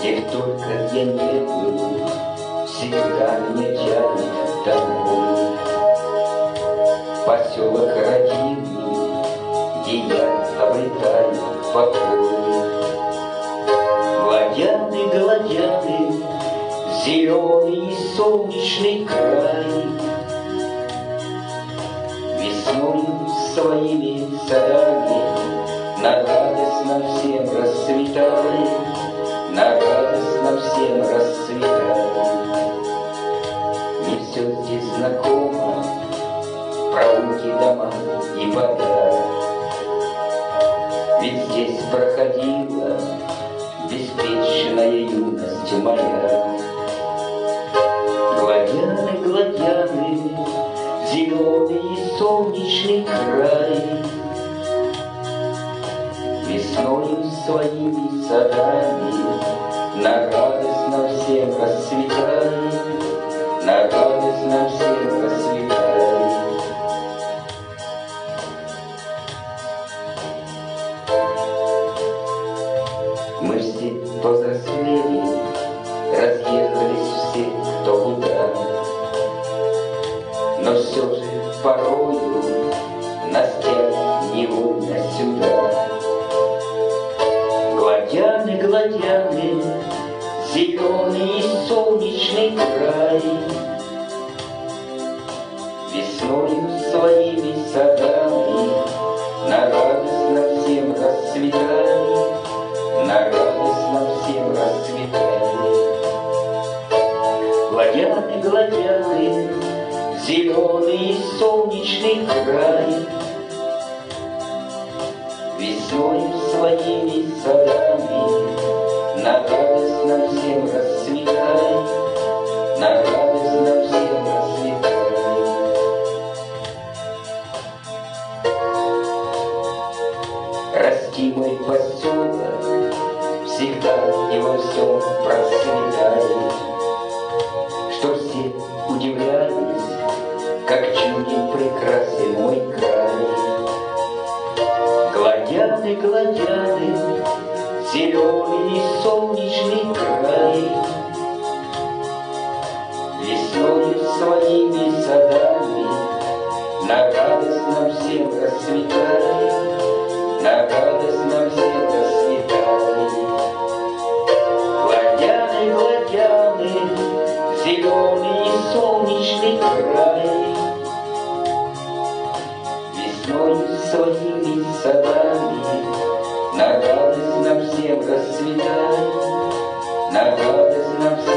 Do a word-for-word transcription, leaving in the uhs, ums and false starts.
Где только я не был, всегда меня тянет домой. Поселок родимый, где я обретаю покой. Гладяны, гладяны, зеленый и солнечный край. Весною своими садами на радость нам всем расцветай, на радость нам всем расцветай. Мне все здесь знакомо, проулки, дома и поля. Ведь здесь проходила беспечная юность моя. Гладяны, гладяны, зеленый и солнечный край. Весною своими садами на радость нам всем расцветай, на радость нам всем расцветай. Мы все повзрослели, разъехались все кто куда, но все же порою нас тянет невольно сюда. Гладяны, гладяны, зеленый и солнечный край. Весною своими садами на радость нам всем расцветай, на радость нам всем расцветай. Гладяны, гладяны, зеленый и солнечный край. Весною своими садами на радость нам всем расцветай, на радость нам всем расцветай. Расти мой поселок, всегда и во всем процветает, что все удивлялись, как чуден прекрасен мой край. Гладяны, гладяны, зеленый и солнечный край. Весною своими садами на радость нам всем расцветай, на радость нам всем расцветай. Гладяны, гладяны, зеленый и солнечный край. Весною своими садами на радость нам всем расцветай, на радость нам всем